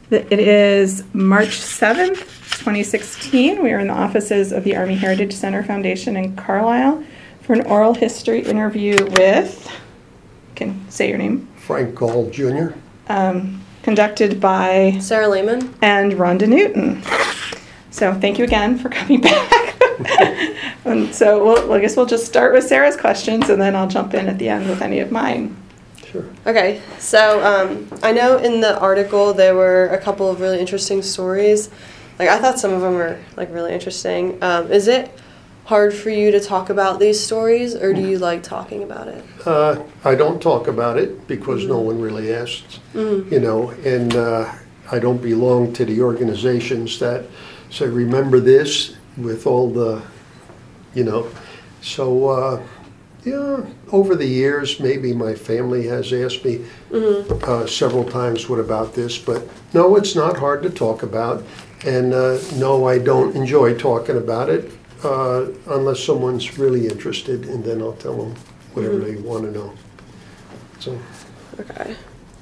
It is March 7th, 2016. We are in the offices of the Army Heritage Center Foundation in Carlisle for an oral history interview with, can say your name, Frank Gall Jr. Conducted by Sarah Lehman and Rhonda Newton. So thank you again for coming back. And so I guess we'll just start with Sarah's questions, and then I'll jump in at the end with any of mine. Sure. Okay, so I know in the article there were a couple of really interesting stories. Like, I thought some of them were like really interesting. Is it hard for you to talk about these stories, or do you like talking about it? I don't talk about it because no one really asks, you know, and I don't belong to the organizations that say, remember this, with all the, you know, so yeah, over the years, maybe my family has asked me several times, what about this? But no, it's not hard to talk about. And no, I don't enjoy talking about it unless someone's really interested, and then I'll tell them whatever they want to know. So. Okay.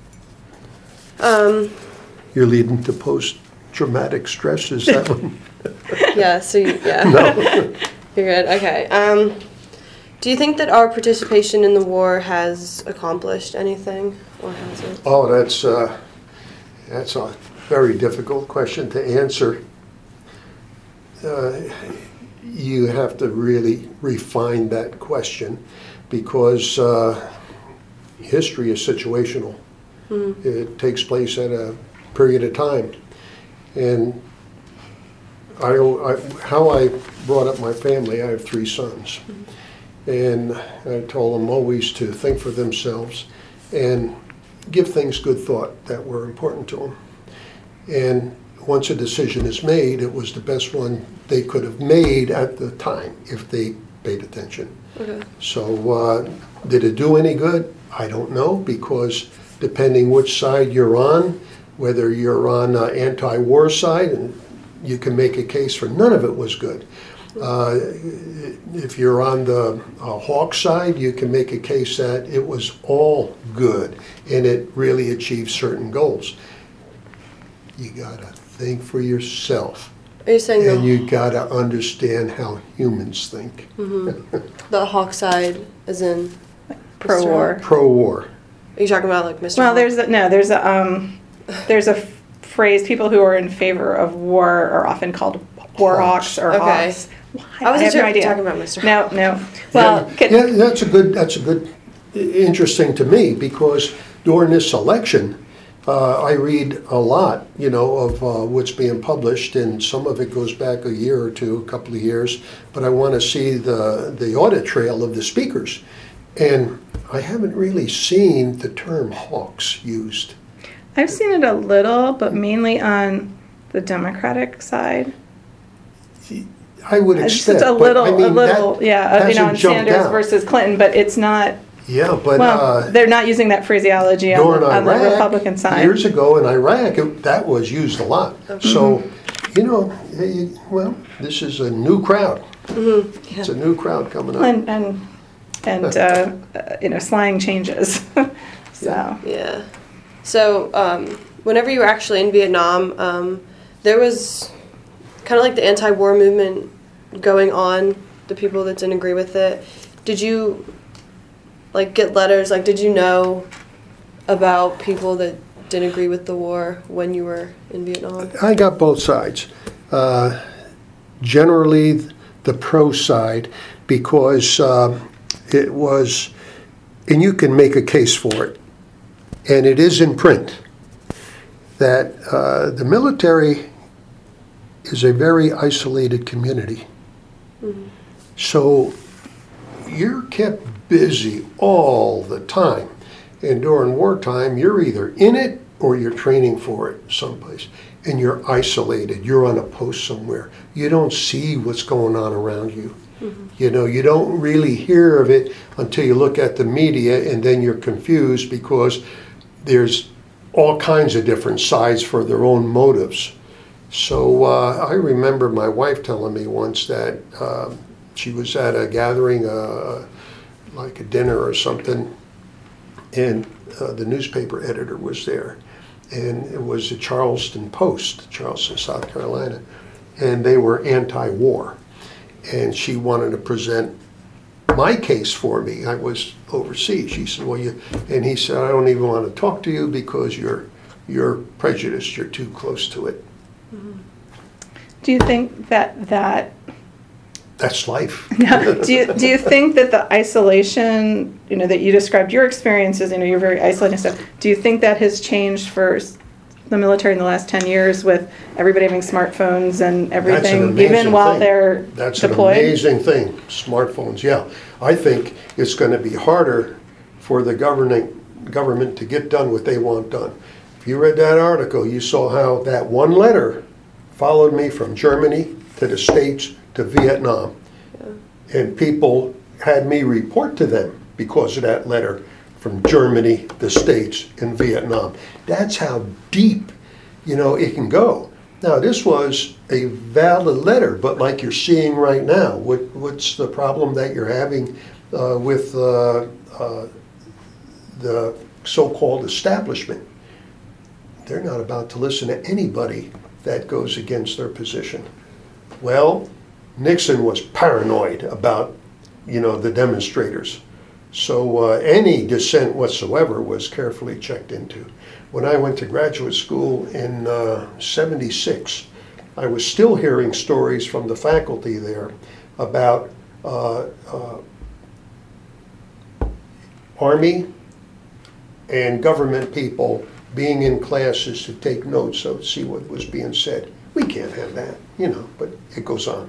You're leading to post-traumatic stress, is that one? Yeah, so yeah. No. You're good, okay. Do you think that our participation in the war has accomplished anything, or has it? Oh, that's a very difficult question to answer. You have to really refine that question because history is situational. It takes place at a period of time. And how I brought up my family, I have 3 sons. And I told them always to think for themselves and give things good thought that were important to them. And once a decision is made, it was the best one they could have made at the time if they paid attention. Okay. So did it do any good? I don't know, because depending which side you're on, whether you're on anti-war side, and you can make a case for none of it was good. If you're on the Hawk side, you can make a case that it was all good and it really achieved certain goals. You gotta think for yourself. Are you saying and you gotta understand how humans think. The Hawk side, as in Pro-war. Pro-war. Are you talking about like Mr. Well, Hawk? there's a phrase, people who are in favor of war are often called war hawks or Okay. hawks. I wasn't have sure no if you were idea. talking about Mr. Hawk. No. Well, yeah, that's a good, interesting to me, because during this election, I read a lot, you know, of what's being published, and some of it goes back a year or two, a couple of years, but I want to see the audit trail of the speakers. And I haven't really seen the term hawks used. I've seen it a little, but mainly on the Democratic side. I would expect, Just a little, that you know, on hasn't jumped Sanders out. versus Clinton, but it's not. Yeah, but Well, they're not using that phraseology on the Republican side. Years ago in Iraq, that was used a lot. So, you know, well, this is a new crowd. It's a new crowd coming up. And you know, slang changes. So. Yeah. So, whenever you were actually in Vietnam, there was kind of like the anti-war movement going on, the people that didn't agree with it. Did you, like, get letters? Like, did you know about people that didn't agree with the war when you were in Vietnam? I got both sides. Generally, the pro side, because it was, and you can make a case for it, and it is in print, that the military is a very isolated community. So you're kept busy all the time. And during wartime, you're either in it or you're training for it someplace. And you're isolated. You're on a post somewhere. You don't see what's going on around you. You know, you don't really hear of it until you look at the media, and then you're confused because there's all kinds of different sides for their own motives. So I remember my wife telling me once that she was at a gathering, like a dinner or something, and the newspaper editor was there. and it was the Charleston Post, Charleston, South Carolina, and they were anti-war. And she wanted to present my case for me. I was overseas. She said, well, and he said, I don't even want to talk to you because you're prejudiced, you're too close to it. Do you think that That's life. do you think that the isolation, that you described your experiences, you're very isolated and stuff, do you think that has changed for the military in the last 10 years with everybody having smartphones and everything, That's an amazing even while thing. they're That's deployed? an amazing thing, smartphones, yeah. I think it's going to be harder for the government to get done what they want done. If you read that article, you saw how that one letter followed me from Germany to the States to Vietnam. Yeah. And people had me report to them because of that letter from Germany, the States, and Vietnam. That's how deep, it can go. Now, this was a valid letter, but like you're seeing right now, what's the problem that you're having with the so-called establishment? They're not about to listen to anybody that goes against their position. Well, Nixon was paranoid about, the demonstrators. So any dissent whatsoever was carefully checked into. When I went to graduate school in '76, I was still hearing stories from the faculty there about Army and government people being in classes to take notes to see what was being said. We can't have that, but it goes on.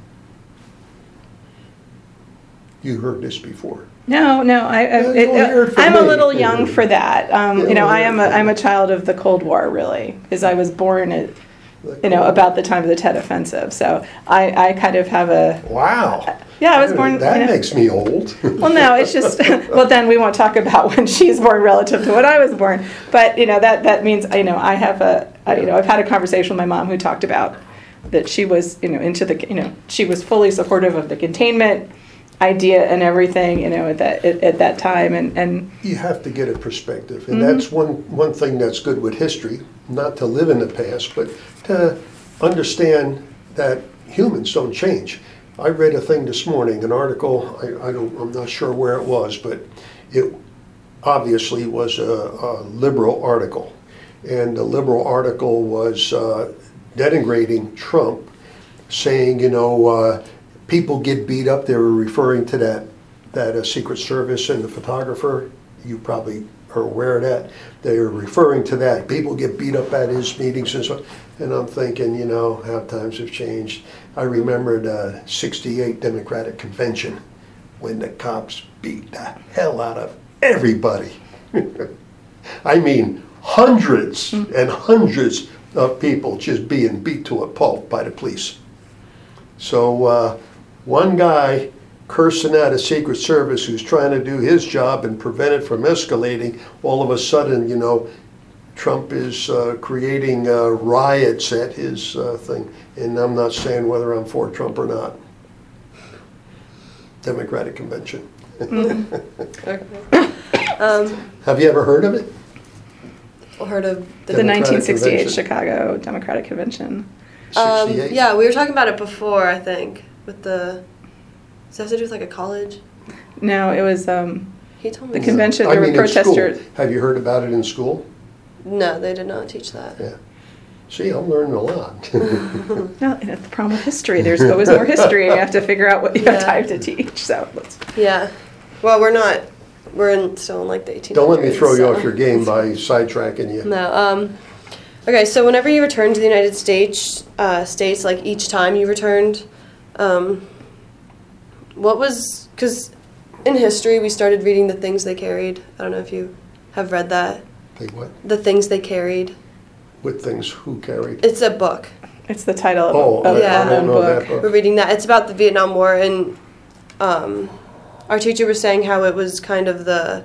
You heard this before. No, I'm a little young for that. I'm a child of the Cold War, really, because I was born at, about the time of the Tet Offensive. So I kind of have a... Wow. Yeah, I was born... That makes me old. Well, no, it's just... Well, then we won't talk about when she's born relative to when I was born. But, that means, I have I've had a conversation with my mom who talked about that she was, into the, she was fully supportive of the containment idea and everything, at that time, and you have to get a perspective, and that's one thing that's good with history, not to live in the past, but to understand that humans don't change. I read a thing this morning, an article. I'm not sure where it was, but it obviously was a liberal article, and the liberal article was denigrating Trump, saying, people get beat up. They were referring to that Secret Service and the photographer. You probably are aware of that. They were referring to that. People get beat up at his meetings and so. And I'm thinking, how times have changed. I remember the '68 Democratic Convention when the cops beat the hell out of everybody. I mean, hundreds and hundreds of people just being beat to a pulp by the police. So one guy cursing at a Secret Service who's trying to do his job and prevent it from escalating, all of a sudden, Trump is creating riots at his thing. And I'm not saying whether I'm for Trump or not. Democratic Convention. Have you ever heard of it? Heard of the 1968 Convention. Chicago Democratic Convention. 68? Yeah, we were talking about it before, I think, with the... Does that have to do with like a college? No, it was He told me the convention. I There mean, were in school. protesters. Have you heard about it in school? No, they did not teach that. Yeah. See, I'm learning a lot. No, and that's the problem with history. There's always more history, and you have to figure out what you have time to teach. So let's. Yeah. Well, we're not. We're still in like the 1800s. Don't let me throw you so. off your game by sidetracking you. No. Okay, so whenever you returned to the United States, like each time you returned, what was... Because in history, we started reading The Things They Carried. I don't know if you have read that. Think what? The Things They Carried. What things who carried? It's a book. It's the title of, Oh, of I yeah. don't know book. that book. We're reading that. It's about the Vietnam War, and our teacher was saying how it was kind of the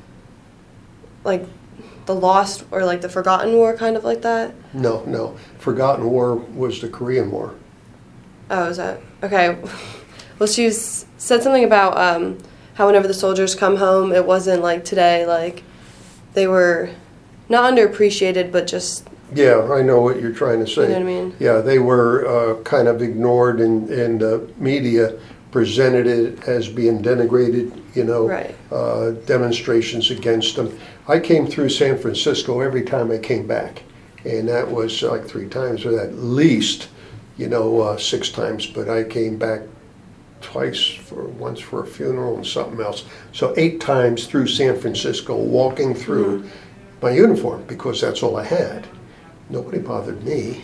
lost or like the forgotten war, kind of like that. No. Forgotten War was the Korean War. Oh, is that okay? Well, she said something about how whenever the soldiers come home, it wasn't like today. Like they were not underappreciated, but just, Yeah, I know what you're trying to say. you know what I mean? Yeah, they were kind of ignored, and the media presented it as being denigrated, Right. demonstrations against them. I came through San Francisco every time I came back, and that was like 3 times, or at least, 6 times, but I came back once for a funeral and something else. So 8 times through San Francisco, walking through my uniform, because that's all I had. Nobody bothered me,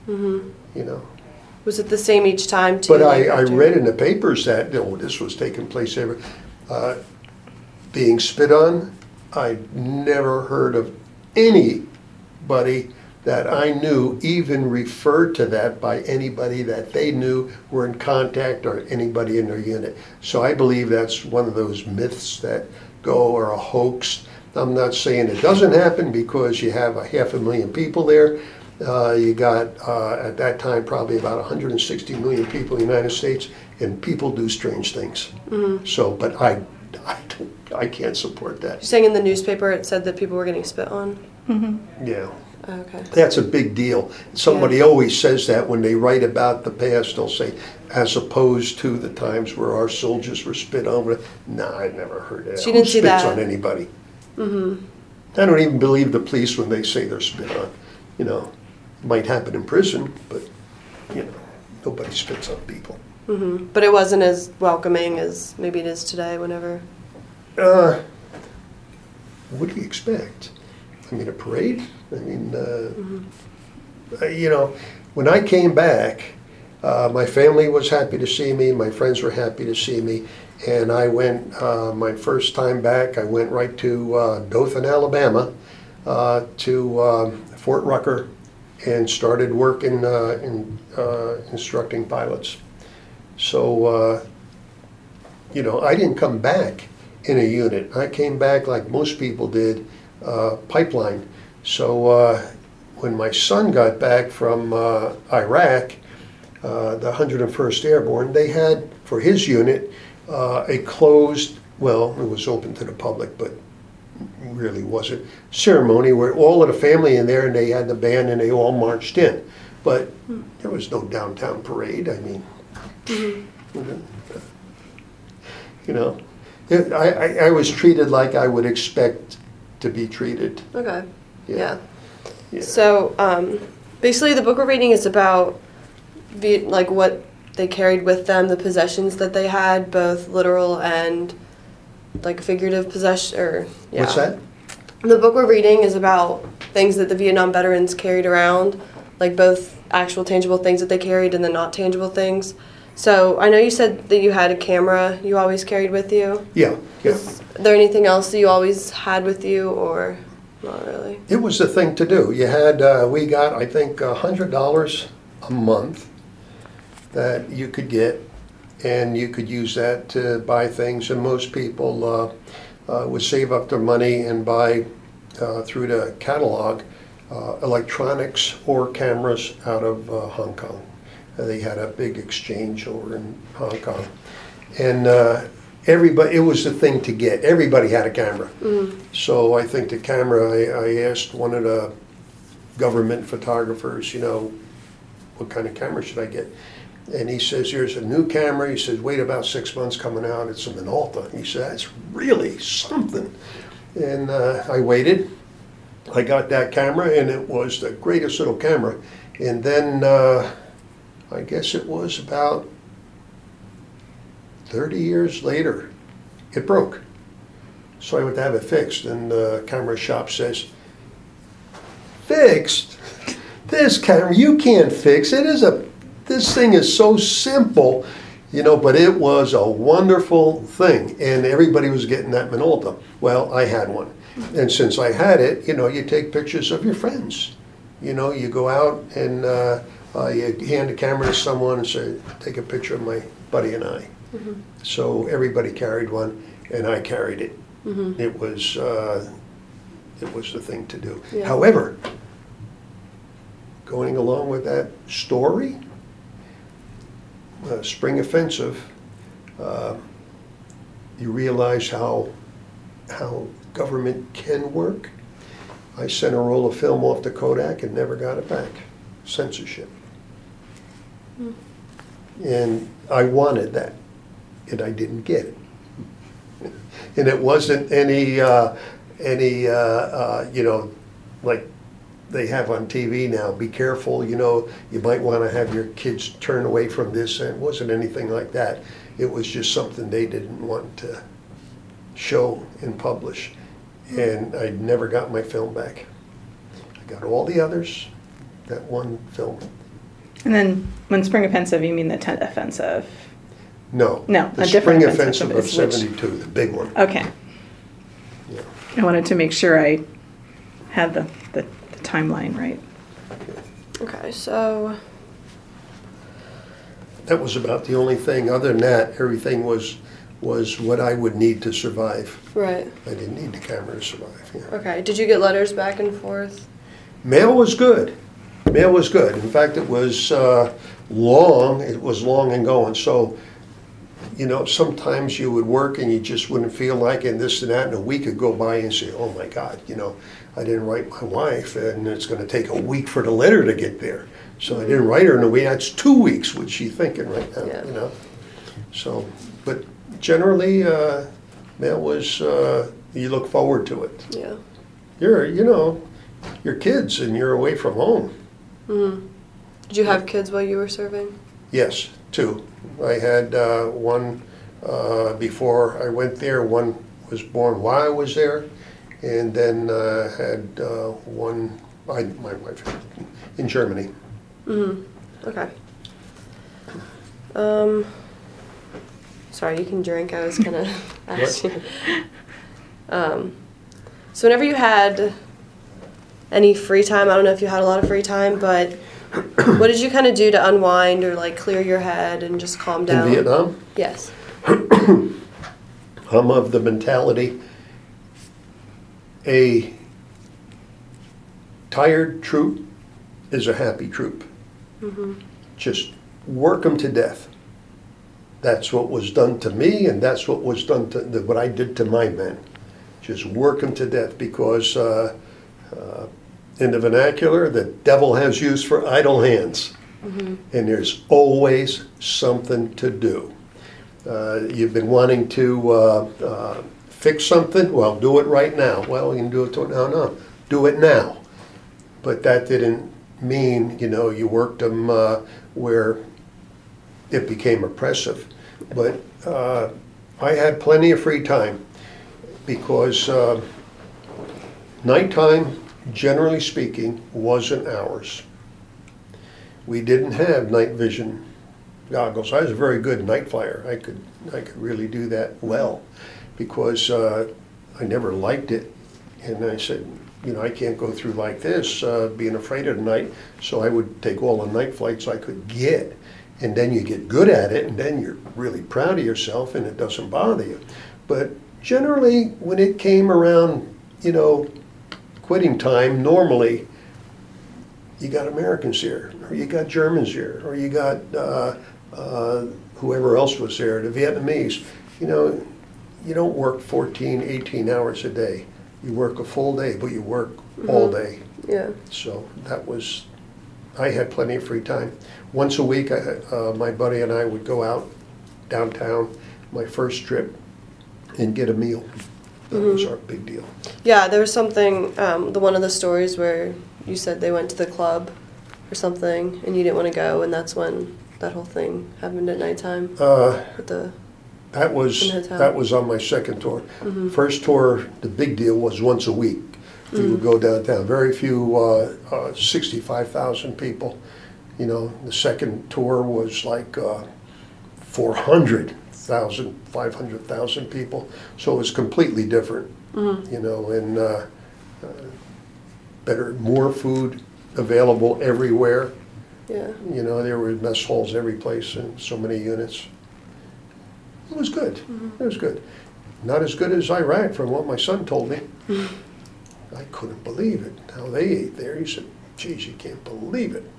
Was it the same each time too? But like, I after- read in the papers that, this was taking place being spit on. I never heard of anybody that I knew even referred to that by anybody that they knew were in contact or anybody in their unit. So I believe that's one of those myths that or a hoax. I'm not saying it doesn't happen, because you have 500,000 people there. You got, at that time, probably about 160 million people in the United States, and people do strange things. So, but I can't support You're that. saying in the newspaper it said that people were getting spit on? Yeah. Oh, okay. That's a big deal. Somebody always says that when they write about the past. They'll say, as opposed to the times where our soldiers were spit on. Nah, I've never heard that. She didn't see Who spits that. on anybody? I don't even believe the police when they say they're spit on. Might happen in prison, but nobody spits on people. But it wasn't as welcoming as maybe it is today, whenever. What do you expect? I mean, a parade? I mean, when I came back, my family was happy to see me, my friends were happy to see me, and I went, my first time back, I went right to Dothan, Alabama, to Fort Rucker, and started working in instructing pilots. So, I didn't come back in a unit. I came back like most people did, pipeline. So when my son got back from Iraq, the 101st Airborne, they had, for his unit, a closed, well, it was open to the public, but really wasn't, ceremony where all of the family in there, and they had the band and they all marched in. But there was no downtown parade. I mean, I was treated like I would expect to be treated. Okay. Yeah. Yeah. So basically, the book we're reading is about what they carried with them, the possessions that they had, both literal and figurative possession. Or yeah. What's that? The book we're reading is about things that the Vietnam veterans carried around, like both actual tangible things that they carried and the not tangible things. So I know you said that you had a camera you always carried with you. Yeah. Is there anything else that you always had with you, or not really? It was the thing to do. You had, we got, I think, $100 a month that you could get, and you could use that to buy things. And most people would save up their money and buy, through the catalog, electronics or cameras out of Hong Kong. They had a big exchange over in Hong Kong. And everybody, it was the thing to get. Everybody had a camera. So I think the camera, I asked one of the government photographers, what kind of camera should I get? And he says, here's a new camera. He says, wait about 6 months coming out. It's a Minolta. He said, that's really something. And I waited. I got that camera, and it was the greatest little camera. And then I guess it was about 30 years later, it broke. So I went to have it fixed, and the camera shop says, fixed? This camera, you can't fix it. This thing is so simple, but it was a wonderful thing, and everybody was getting that Minolta. Well, I had one. And since I had it, you take pictures of your friends. You go out and you hand the camera to someone and say, take a picture of my buddy and I. So everybody carried one, and I carried it. It was the thing to do. Yeah. However, going along with that story, Spring Offensive, you realize how government can work. I sent a roll of film off to Kodak and never got it back. Censorship. And I wanted that, and I didn't get it. And it wasn't any, like they have on TV now, be careful, you might want to have your kids turn away from this. And it wasn't anything like that. It was just something they didn't want to show and publish. And I never got my film back. I got all the others, that one film. And then when Spring Offensive, you mean the Tent Offensive? No. No, The a different Spring offensive Offensive of is which? 72, the big one. Okay. Yeah. I wanted to make sure I had the timeline right. Okay, so That was about the only thing. Other than that, everything was what I would need to survive. right. I didn't need the camera to survive. Yeah. Okay. Did you get letters back and forth? Mail was good. Mail was good. In fact, it was long. It was long and going. So, sometimes you would work and you just wouldn't feel like it and this and that, and a week would go by and say, oh my God, I didn't write my wife, and it's going to take a week for the letter to get there. So I didn't write her in a week. That's 2 weeks. What's she thinking right now? Yeah. So, but generally, mail was you look forward to it. Yeah. You're kids and you're away from home. Mm-hmm. Did you have kids while you were serving? Yes, 2. I had one before I went there. One was born while I was there, and then had one. My wife in Germany. Mm-hmm. Okay. Sorry, you can drink. I was gonna ask you. So whenever you had any free time, I don't know if you had a lot of free time, but what did you kind of do to unwind or like clear your head and just calm down? In Vietnam, Yes. I'm of the mentality, a tired troop is a happy troop. Mm-hmm. Just work them to death. That's what was done to me, and that's what was done to what I did to my men. Just work them to death, because in the vernacular, the devil has use for idle hands. Mm-hmm. And there's always something to do. You've been wanting to fix something? Well, do it right now. Well, you can do it no. Do it now. But that didn't mean, you worked them where it became oppressive. But I had plenty of free time, because nighttime, generally speaking, wasn't ours. We didn't have night vision goggles. I was a very good night flyer. I could really do that well, because I never liked it, and I said, I can't go through like this, being afraid of the night. So I would take all the night flights I could get, and then you get good at it, and then you're really proud of yourself, and it doesn't bother you. But generally, when it came around, quitting time, normally you got Americans here, or you got Germans here, or you got whoever else was there, the Vietnamese. You don't work 14, 18 hours a day. You work a full day, but you work all day. Yeah. So I had plenty of free time. Once a week, my buddy and I would go out downtown, my first trip, and get a meal. That was our big deal. Yeah, there was something, one of the stories where you said they went to the club or something and you didn't want to go, and that's when that whole thing happened at nighttime. With the That was on my second tour. First tour, the big deal was once a week. We would go downtown. Very few, 65,000 people. The second tour was like 400,000, 500,000 people. So it was completely different. And more food available everywhere. Yeah. There were mess halls every place and so many units. It was good. It was good. Not as good as Iraq, from what my son told me. I couldn't believe it, how they ate there. He said, geez, you can't believe it.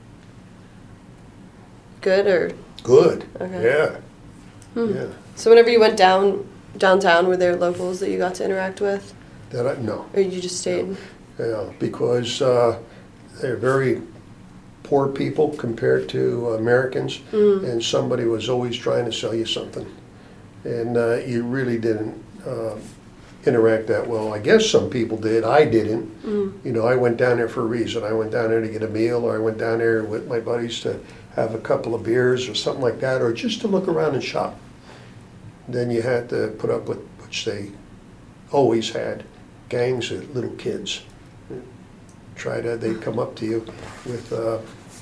Good or? Good. Okay. Yeah. Yeah. So whenever you went downtown, were there locals that you got to interact with? No. Or you just stayed? because they're very poor people compared to Americans, and somebody was always trying to sell you something. And you really didn't interact that well. I guess some people did. I didn't. You know, I went down there for a reason. I went down there to get a meal, or I went down there with my buddies to have a couple of beers or something like that, or just to look around and shop. Then you had to put up with, which they always had, gangs of little kids. They'd come up to you with a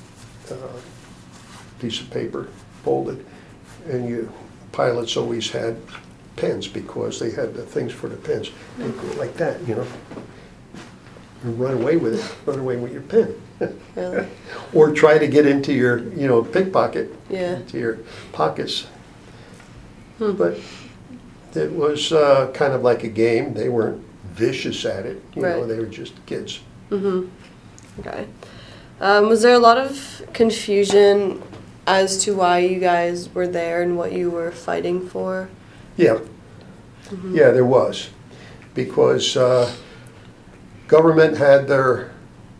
piece of paper folded, and pilots always had pens because they had the things for the pens. They'd go like that, you know, and run away with it, run away with your pen. Really? Or try to get into your, you know, pickpocket, Yeah. into your pockets. But it was kind of like a game. They weren't vicious at it, you know, Right. they were just kids. Okay. Was there a lot of confusion as to why you guys were there and what you were fighting for? Yeah, yeah, there was, because government had their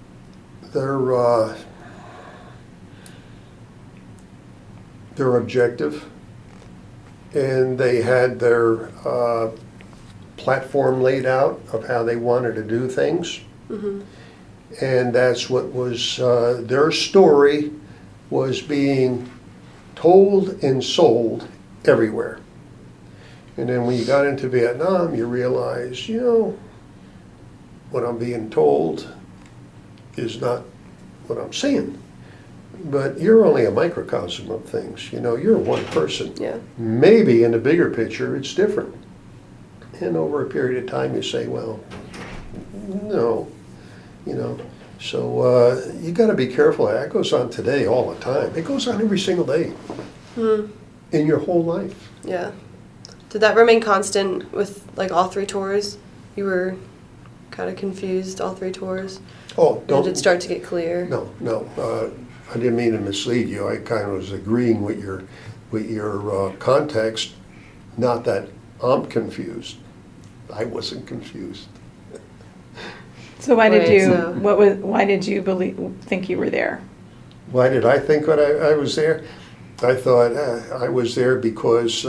objective, and they had their platform laid out of how they wanted to do things, and that's what was their story was being told and sold everywhere. And then when you got into Vietnam, you realize, you know, what I'm being told is not what I'm seeing. But you're only a microcosm of things. You know, you're one person. Yeah. Maybe in the bigger picture, it's different. And over a period of time, you say, well, no, you know. So you got to be careful. That goes on today all the time. It goes on every single day in your whole life. Yeah. Did that remain constant with like all three tours? You were kind of confused all three tours? Oh, Or don't. did it start to get clear? No. I didn't mean to mislead you. I kind of was agreeing with your context. Not that I'm confused. I wasn't confused. So why did Right, you, so- why did you think you were there? Why did I think that I was there? I thought I was there because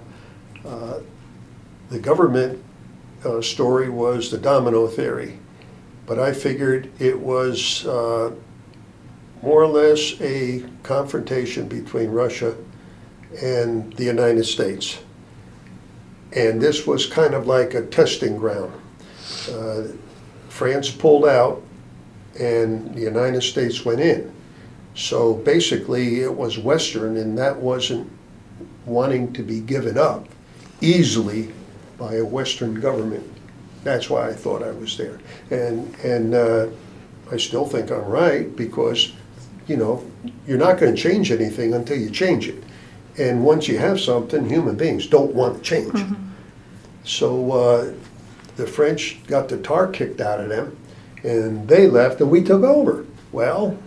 the government story was the domino theory. But I figured it was more or less a confrontation between Russia and the United States. And this was kind of like a testing ground. France pulled out and the United States went in. So basically it was Western, and that wasn't wanting to be given up easily by a Western government. That's why I thought I was there. And I still think I'm right, because, you know, you're not going to change anything until you change it. And once you have something, human beings don't want to change. So the French got the tar kicked out of them, and they left, and we took over. Well,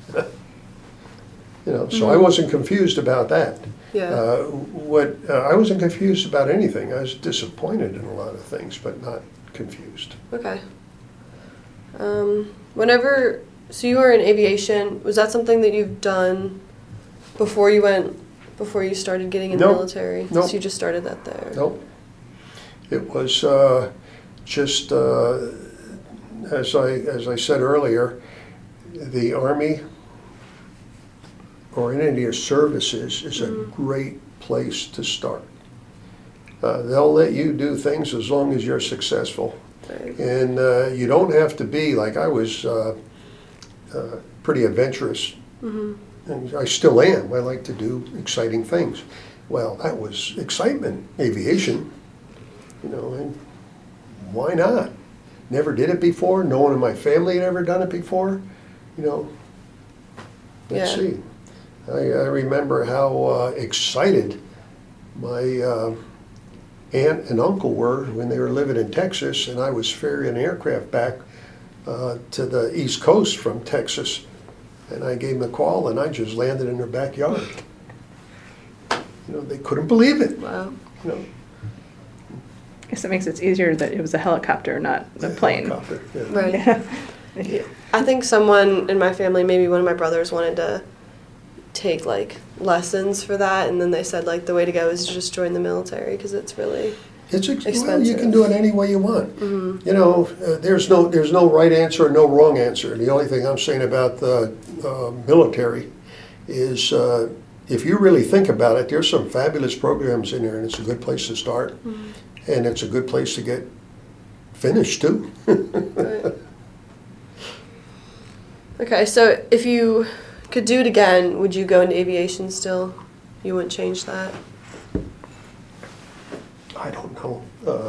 you know, so I wasn't confused about that. Yeah. I wasn't confused about anything. I was disappointed in a lot of things, but not confused. Okay. So you were in aviation. Was that something that you've done before you started getting in the Nope. military? Nope. So you just started that there? Nope. It was just, as I said earlier, the Army or any of your services is a great place to start. They'll let you do things as long as you're successful. Right. And you don't have to be, like I was pretty adventurous, and I still am. I like to do exciting things. Well, that was excitement, aviation, you know, and why not? Never did it before. No one in my family had ever done it before. You know, let's Yeah. see. I remember how excited my aunt and uncle were when they were living in Texas, and I was ferrying an aircraft back to the East Coast from Texas. And I gave them a call, and I just landed in their backyard. You know, they couldn't believe it. Wow. You know, guess it makes it easier that it was a helicopter, not a plane. Helicopter, yeah. Right. Yeah. I think someone in my family, maybe one of my brothers, wanted to take like lessons for that, and then they said like the way to go is to just join the military because it's really Well, you expensive. can do it any way you want. Mm-hmm. You know, there's no right answer and no wrong answer. The only thing I'm saying about the military is if you really think about it, there's some fabulous programs in there, and it's a good place to start, and it's a good place to get finished too. Right. Okay, so if you could do it again, would you go into aviation still? You wouldn't change that? I don't know.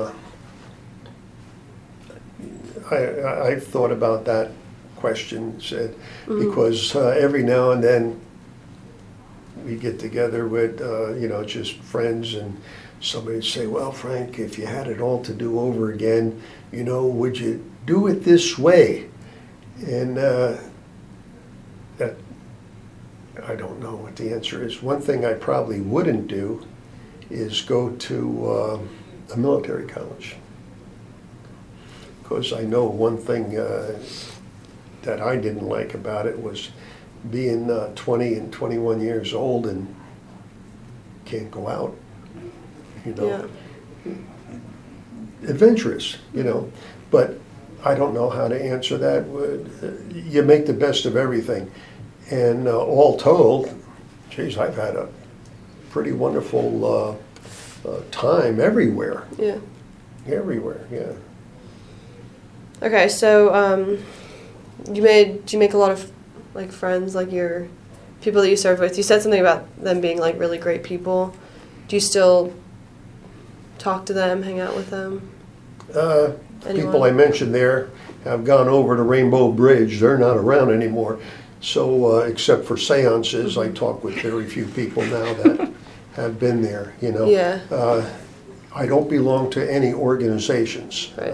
I've thought about that question, said, because every now and then we get together with, just friends, and somebody would say, well, Frank, if you had it all to do over again, would you do it this way? And that, I don't know what the answer is. One thing I probably wouldn't do is go to a military college. Because I know one thing that I didn't like about it was being 20 and 21 years old and can't go out, Yeah. Adventurous, but I don't know how to answer that. You make the best of everything. And all told, geez, I've had a pretty wonderful time everywhere. Yeah. Everywhere, yeah. Okay, so do you make a lot of like friends, like your people that you served with? You said something about them being like really great people. Do you still talk to them, hang out with them? People I mentioned there have gone over to Rainbow Bridge. They're not around anymore. So except for seances, I talk with very few people now that have been there, Yeah. I don't belong to any organizations. Right.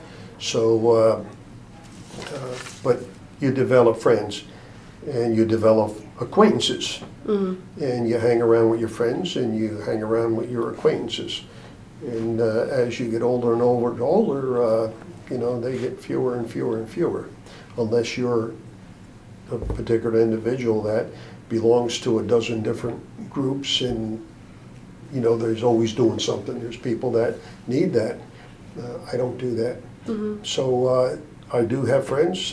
But you develop friends and you develop acquaintances. And you hang around with your friends and you hang around with your acquaintances. And as you get older and older, they get fewer and fewer and fewer, unless you're a particular individual that belongs to a dozen different groups, and there's always doing something. There's people that need that. I don't do that. So I do have friends.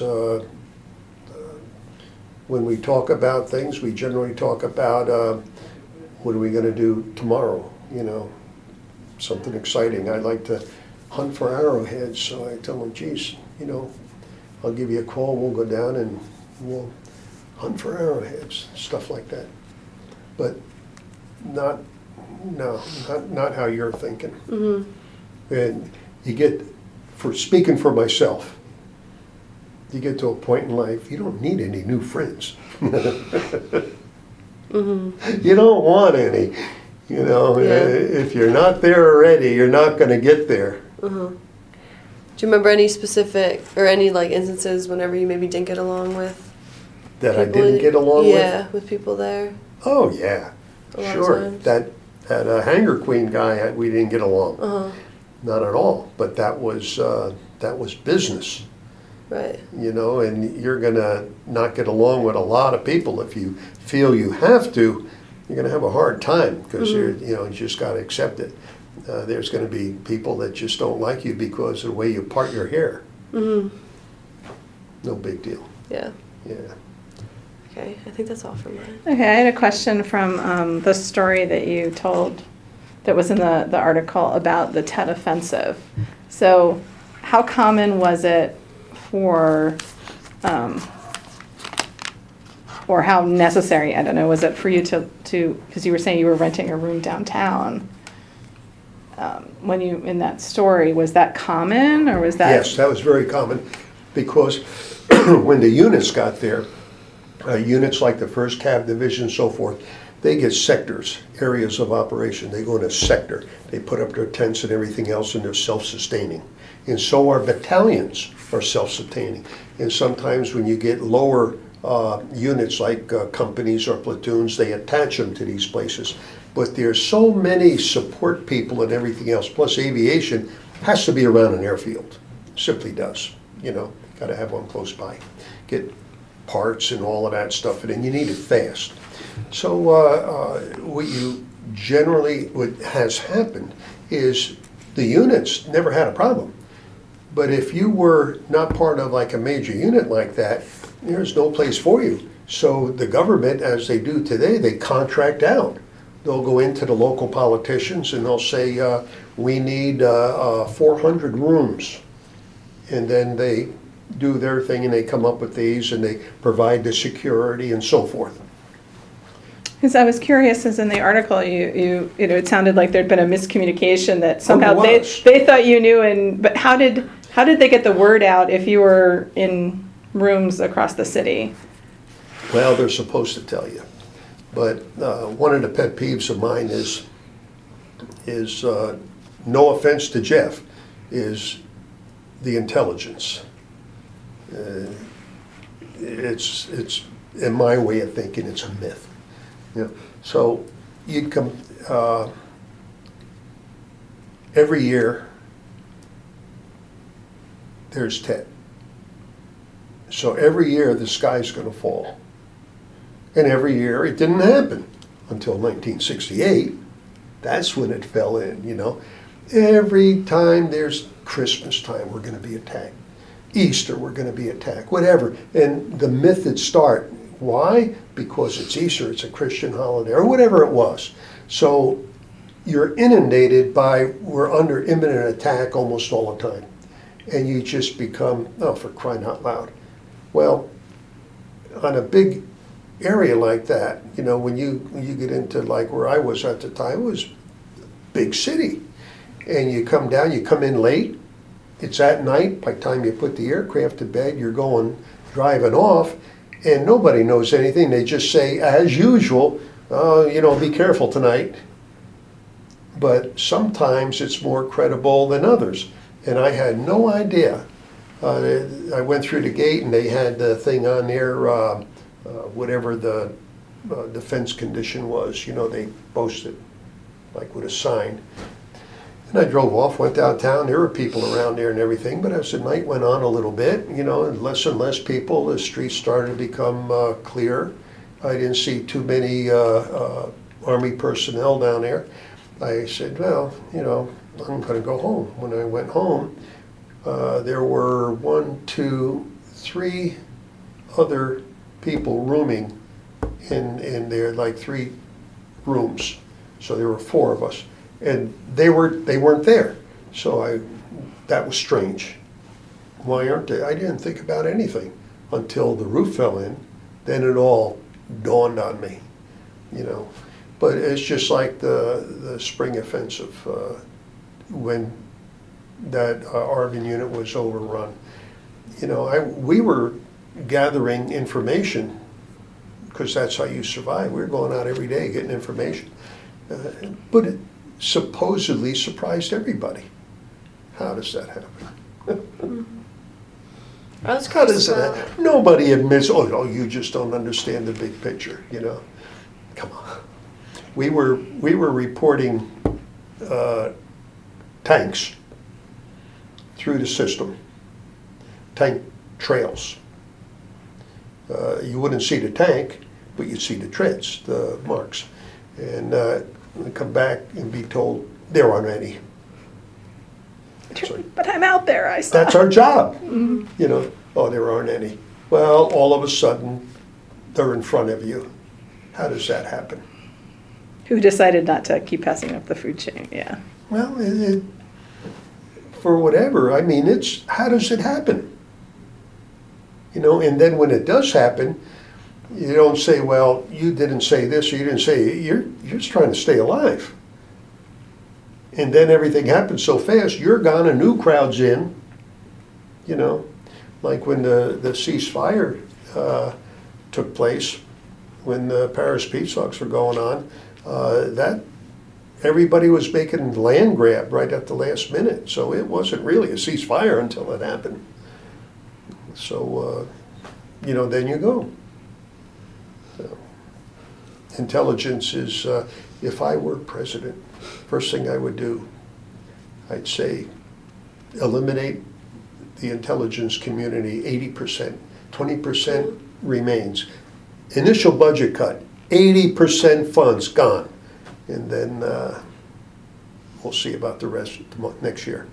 When we talk about things, we generally talk about what are we going to do tomorrow, something exciting. I like to hunt for arrowheads, so I tell them, geez, I'll give you a call, we'll go down and we'll hunt for arrowheads, stuff like that. But not how you're thinking. And you get, speaking for myself, you get to a point in life, you don't need any new friends. You don't want any. If you're not there already, you're not going to get there. Do you remember any specific or any like instances whenever you maybe didn't get along with That I people didn't get along with? Yeah, with people there. Oh, yeah. A lot of Sure. times. That Hanger Queen guy, we didn't get along. Not at all. But that was business. Right. And you're going to not get along with a lot of people. If you feel you have to, you're going to have a hard time because you just got to accept it. There's going to be people that just don't like you because of the way you part your hair. No big deal. Yeah. Yeah. Okay, I think that's all for mine. Okay, I had a question from the story that you told that was in the article about the Tet Offensive. So how common was it for, or how necessary, I don't know, was it for you to because you were saying you were renting a room downtown, when you, in that story, was that common, or was that? Yes, that was very common because when the units got there, units like the 1st Cav Division and so forth, they get sectors, areas of operation. They go in a sector. They put up their tents and everything else, and they're self-sustaining. And so our battalions are self-sustaining. And sometimes when you get lower units like companies or platoons, they attach them to these places. But there's so many support people and everything else, plus aviation, has to be around an airfield. Simply does. Got to have one close by. Get parts and all of that stuff, and you need it fast. So what you generally, what has happened is the units never had a problem. But if you were not part of like a major unit like that, there's no place for you. So the government, as they do today, they contract out. They'll go into the local politicians and they'll say, we need 400 rooms. And then they do their thing and they come up with these and they provide the security and so forth. Because I was curious, as in the article, it sounded like there'd been a miscommunication that somehow there they was. thought you knew, but how did they get the word out if you were in rooms across the city? Well, they're supposed to tell you. But one of the pet peeves of mine is no offense to Jeff, is the intelligence. It's in my way of thinking, it's a myth. So you'd come every year. There's 10. So every year the sky's going to fall. And every year it didn't happen until 1968. That's when it fell in. Every time there's Christmas time, we're going to be attacked. Easter, we're going to be attacked, whatever. And the myth would start. Why? Because it's Easter, it's a Christian holiday, or whatever it was. So you're inundated by, we're under imminent attack almost all the time. And you just become, oh, for crying out loud. Well, on a big area like that, when you get into like where I was at the time, it was a big city. And you come down, you come in late, it's at night, by the time you put the aircraft to bed, you're driving off, and nobody knows anything. They just say, as usual, be careful tonight. But sometimes it's more credible than others. And I had no idea. I went through the gate and they had the thing on there, whatever the defense condition was, they posted like with a sign. And I drove off, went downtown, there were people around there and everything, but as the night went on a little bit, less and less people, the streets started to become clear. I didn't see too many Army personnel down there. I said, well, I'm going to go home. When I went home, there were 1, 2, 3 other people rooming in there, like 3 rooms. So there were 4 of us, and they weren't there. So that was strange. Why aren't they? I didn't think about anything until the roof fell in. Then it all dawned on me, But it's just like the spring offensive when that ARVN unit was overrun. We were gathering information because that's how you survive. We were going out every day getting information. But it supposedly surprised everybody. How does that happen? I was How curious does that happen? Nobody admits, oh, you just don't understand the big picture, Come on. We were reporting tanks through the system, tank trails. You wouldn't see the tank, but you'd see the treads, the marks. And we come back and be told there aren't any. So But I'm out there, I saw. that's our job. Oh, there aren't any. Well, all of a sudden, they're in front of you. How does that happen? Who decided not to keep passing up the food chain, yeah. Well, for whatever, it's, how does it happen? And then when it does happen, you don't say, well, you didn't say this or you didn't say, you're just trying to stay alive. And then everything happens so fast, you're gone, a new crowd's in, like when the ceasefire took place, when the Paris peace talks were going on, that everybody was making land grab right at the last minute. So it wasn't really a ceasefire until it happened. So, then you go. So, intelligence is, if I were president, first thing I would do, I'd say, eliminate the intelligence community 80%, 20% remains. Initial budget cut, 80% funds gone. And then we'll see about the rest next year.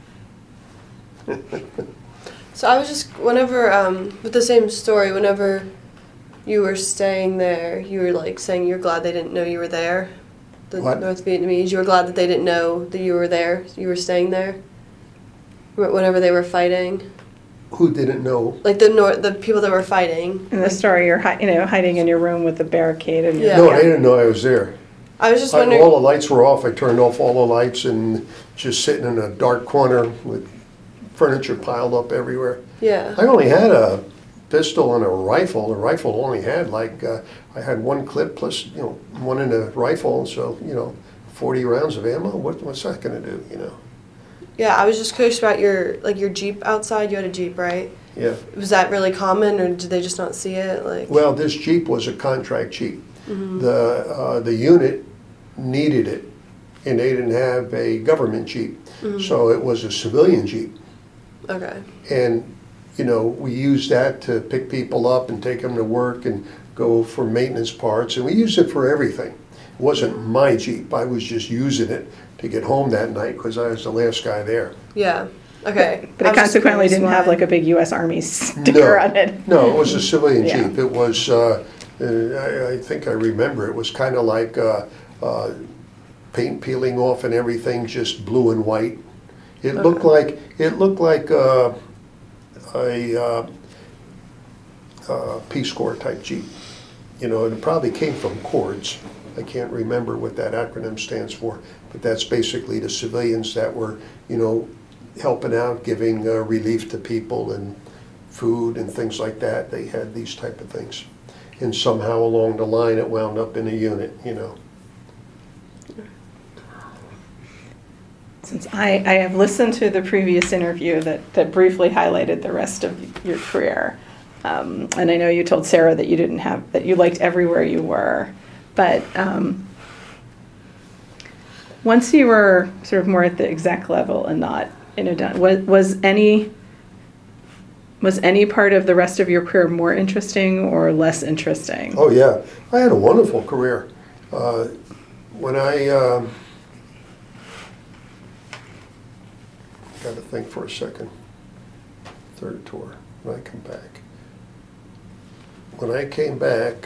So I was just, whenever, with the same story, whenever you were staying there, you were like saying you were glad they didn't know you were there? The What? North Vietnamese, you were glad that they didn't know that you were there, you were staying there? Whenever they were fighting? Who didn't know? Like the people that were fighting. In the story, you're hiding in your room with the barricade and Yeah. No, they didn't know I was there. I was just wondering. All the lights were off. I turned off all the lights and just sitting in a dark corner with furniture piled up everywhere. Yeah. I only had a pistol and a rifle. The rifle only had I had one clip plus, one in a rifle, so, 40 rounds of ammo. What's that going to do, Yeah, I was just curious about your Jeep outside. You had a Jeep, right? Yeah. Was that really common, or did they just not see it? Well, this Jeep was a contract Jeep. The unit needed it, and they didn't have a government Jeep, so it was a civilian Jeep. Okay. And, we used that to pick people up and take them to work and go for maintenance parts, and we used it for everything. It wasn't my Jeep. I was just using it to get home that night because I was the last guy there. Yeah. Okay. But it consequently didn't have like a big U.S. Army sticker on it. No, it was a civilian Yeah. Jeep. It was, I think I remember, it was kind of like paint peeling off and everything, just blue and white. It looked like a Peace Corps type Jeep. It probably came from Cords. I can't remember what that acronym stands for, but that's basically the civilians that were, helping out, giving relief to people and food and things like that. They had these type of things. And somehow along the line, it wound up in a unit, Since I have listened to the previous interview that briefly highlighted the rest of your career, and I know you told Sarah that you liked everywhere you were, but once you were sort of more at the exec level and not was any part of the rest of your career more interesting or less interesting? Oh yeah, I had a wonderful career. When I got to think for a second. Third tour. When I come back. When I came back,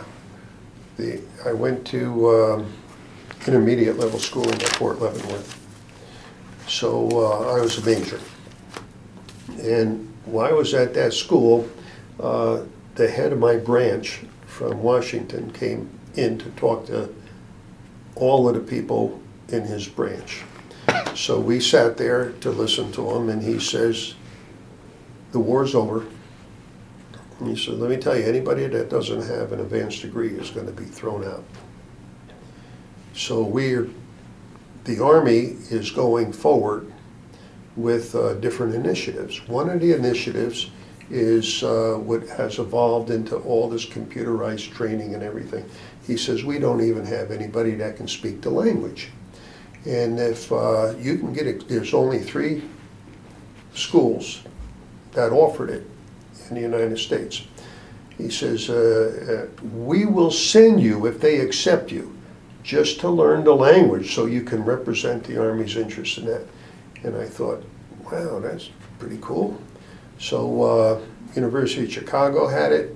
I went to intermediate level school in Fort Leavenworth. So I was a major. And while I was at that school, the head of my branch from Washington came in to talk to all of the people in his branch. So we sat there to listen to him, and he says, the war's over. And he said, let me tell you, anybody that doesn't have an advanced degree is going to be thrown out. So the Army is going forward with different initiatives. One of the initiatives is what has evolved into all this computerized training and everything. He says, we don't even have anybody that can speak the language. And if you can get it, there's only 3 schools that offered it in the United States. He says, we will send you, if they accept you, just to learn the language so you can represent the Army's interest in that. And I thought, wow, that's pretty cool. So University of Chicago had it,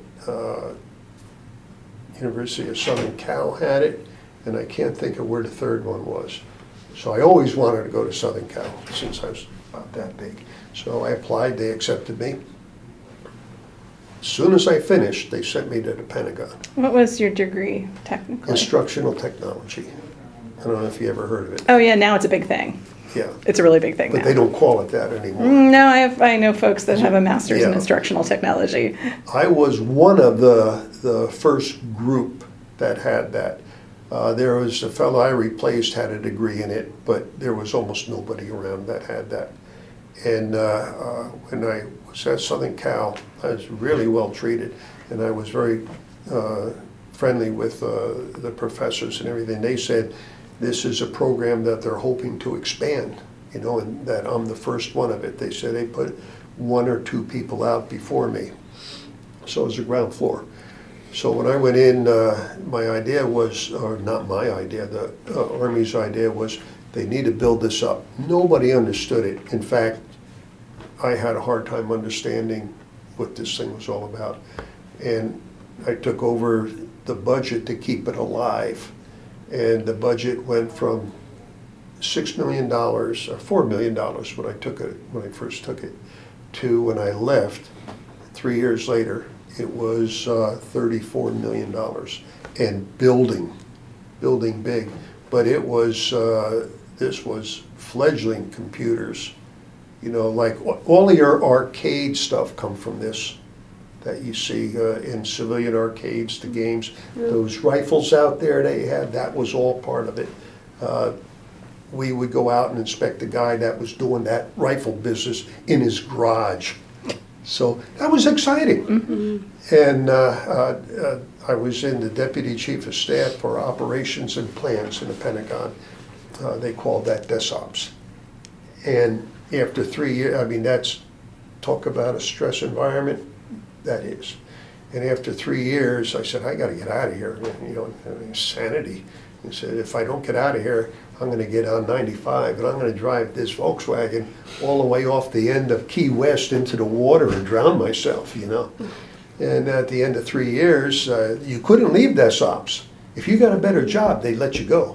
University of Southern Cal had it, and I can't think of where the third one was. So I always wanted to go to Southern Cal since I was about that big. So I applied, they accepted me. As soon as I finished, they sent me to the Pentagon. What was your degree, technically? Instructional technology. I don't know if you ever heard of it. Oh yeah, now it's a big thing. Yeah. It's a really big thing But now. they don't call it that anymore. No, I know folks that have a master's in Yeah. instructional technology. I was one of the first group that had that. There was a fellow I replaced had a degree in it, but there was almost nobody around that had that. And when I was at Southern Cal, I was really well treated, and I was very friendly with the professors and everything. They said this is a program that they're hoping to expand you know, and that I'm the first one of it. They said they put 1 or 2 people out before me. So it was the ground floor. So when I went in, my idea was, or not my idea, the Army's idea was they need to build this up. Nobody understood it. In fact, I had a hard time understanding what this thing was all about. And I took over the budget to keep it alive. And the budget went from $6 million, or $4 million when I first took it, to when I left, 3 years later, it was $34 million, and building big. But it was, this was fledgling computers. You know, like all of your arcade stuff come from this that you see in civilian arcades, the games. Those rifles out there they had, that was all part of it. We would go out and inspect the guy that was doing that rifle business in his garage. So that was exciting. Mm-hmm. And I was in the Deputy Chief of Staff for Operations and Plans in the Pentagon. They called that DESOPS. And after 3 years, I mean, that's, talk about a stress environment, that is. And after 3 years, I said, I got to get out of here. You know, insanity. He said, if I don't get out of here, I'm going to get on 95 and I'm going to drive this Volkswagen all the way off the end of Key West into the water and drown myself, you know. And at the end of 3 years, you couldn't leave DESOPS. If you got a better job, they'd let you go.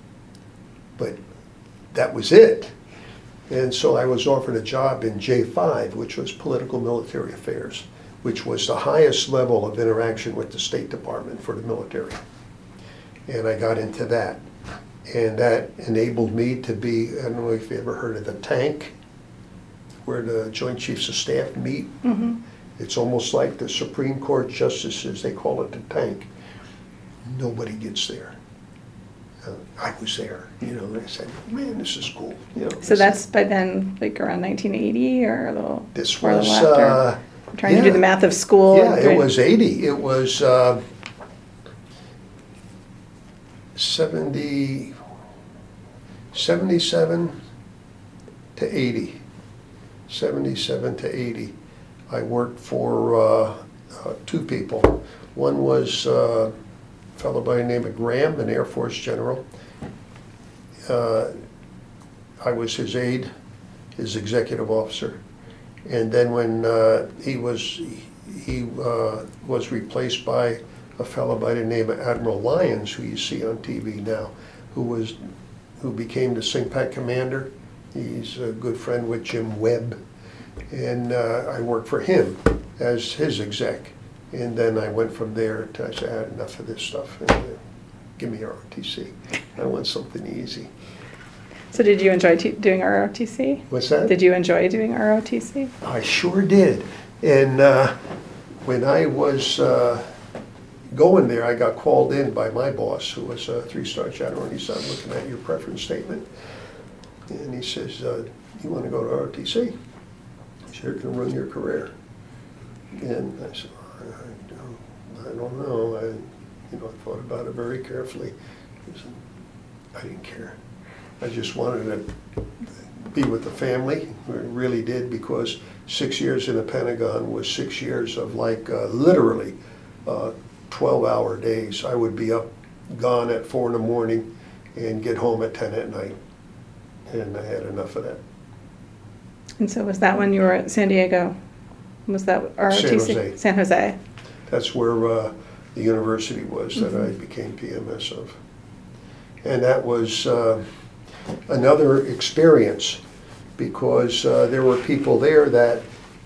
But that was it. And so I was offered a job in J5, which was Political Military Affairs, which was the highest level of interaction with the State Department for the military. And I got into that. And that enabled me to be, I don't know if you ever heard of the tank, where the Joint Chiefs of Staff meet. Mm-hmm. It's almost like the Supreme Court justices, they call it the tank. Nobody gets there. I was there, you know, and I said, man, this is cool. You know, so that's by then, like around 1980 or a little, this or a was, little after? I'm trying to do the math of school. Yeah, it was 80. It was 77 to 80. 77 to 80. I worked for 2 people. One was a fellow by the name of Graham, an Air Force general. I was his aide, his executive officer. And then when he was replaced by a fellow by the name of Admiral Lyons, who you see on TV now, who became the SINCPAC commander. He's a good friend with Jim Webb. And I worked for him as his exec. And then I went from there to, I said, I had enough of this stuff. Give me ROTC. I want something easy. So did you enjoy doing ROTC? What's that? Did you enjoy doing ROTC? I sure did. And when I was going there, I got called in by my boss, who was a 3-star general, and he said, I'm looking at your preference statement. And he says, you want to go to ROTC? He said, it can run your career. And I said, I don't know. I thought about it very carefully. He said, I didn't care. I just wanted to be with the family. I really did, because 6 years in the Pentagon was 6 years of literally 12-hour days. I would be up, gone at 4 in the morning and get home at 10 at night. And I had enough of that. And so was that when you were at San Diego? Was that ROTC? San Jose. San Jose. That's where the university was that I became PMS of. And that was another experience, because there were people there that,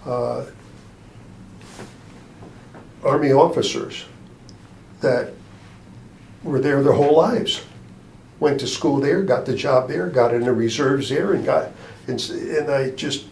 Army officers that were there their whole lives. Went to school there, got the job there, got in the reserves there, and I just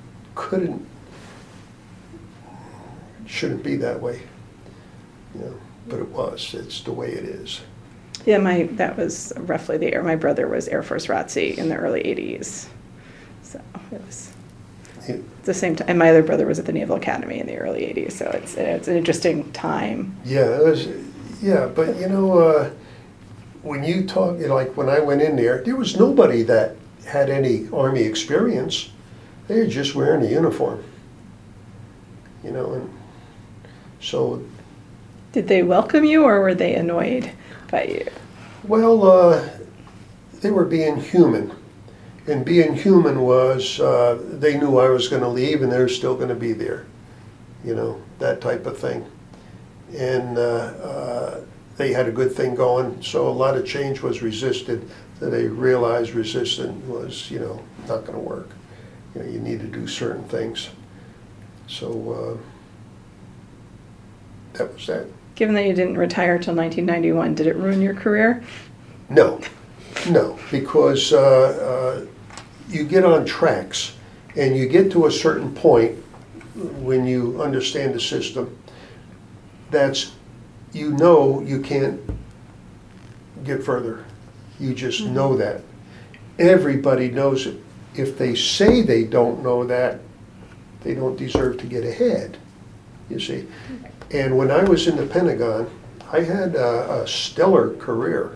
shouldn't be that way. You know, but it was. It's the way it is. Yeah, that was roughly the year. My brother was Air Force ROTC in the early 80s. So it was the same time. And my other brother was at the Naval Academy in the early 80s. So it's an interesting time. Yeah, it was. Yeah, but when you talk, like when I went in there was nobody that had any Army experience. They were just wearing a uniform. You know, and so, Did they welcome you or were they annoyed by you? well, they were being human. And being human was, they knew I was going to leave and they were still going to be there. You know, that type of thing. And they had a good thing going, so a lot of change was resisted. That they realized resistance was, you know, not going to work. You know, you need to do certain things. So that was that. Given that you didn't retire till 1991, did it ruin your career? No, because you get on tracks and you get to a certain point when you understand the system that's, you know, you can't get further. You just know that. Everybody knows it. If they say they don't know that, they don't deserve to get ahead, you see. And when I was in the Pentagon, I had a stellar career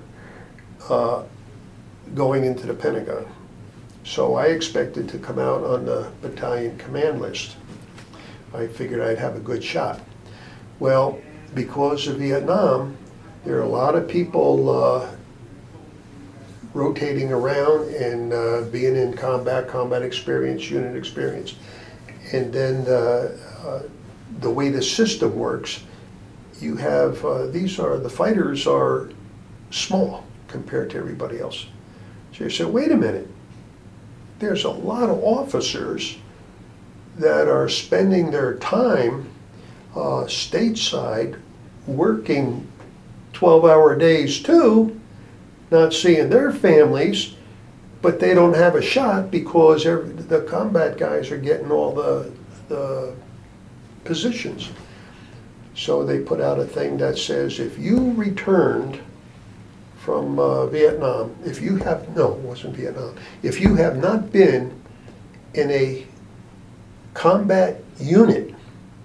going into the Pentagon. So I expected to come out on the battalion command list. I figured I'd have a good shot. Well, because of Vietnam, there are a lot of people rotating around and being in combat experience, unit experience. And then the way the system works, you have, the fighters are small compared to everybody else. So you say, wait a minute, there's a lot of officers that are spending their time stateside working 12-hour days too, not seeing their families, but they don't have a shot because the combat guys are getting all the positions. So they put out a thing that says if you returned from Vietnam, if you have not been in a combat unit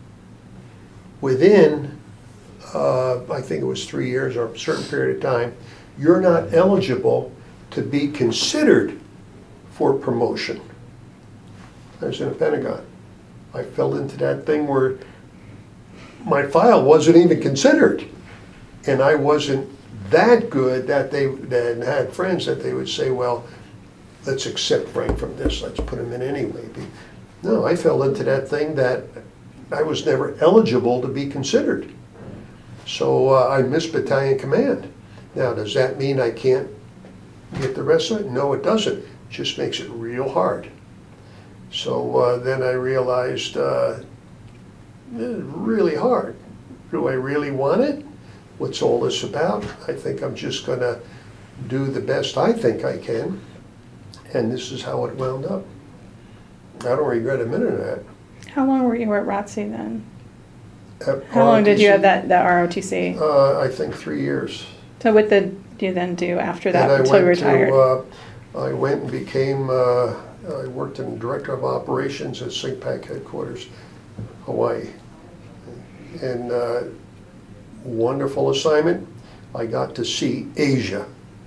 within, I think it was 3 years or a certain period of time, you're not eligible to be considered for promotion. I was in the Pentagon. I fell into that thing where my file wasn't even considered. And I wasn't that good that they had friends that they would say, well, let's accept Frank from this, let's put him in anyway. No, I fell into that thing that I was never eligible to be considered. So I missed battalion command. Now, does that mean I can't get the rest of it? No, it doesn't. It just makes it real hard. So then I realized this is really hard. Do I really want it? What's all this about? I think I'm just going to do the best I think I can. And this is how it wound up. I don't regret a minute of that. How long were you at ROTC then? At How long did you ROTC? have that ROTC? I think 3 years. So what did you then do after that And until you retired? I went and became, I worked in Director of Operations at SIGPAC headquarters, Hawaii. And wonderful assignment. I got to see Asia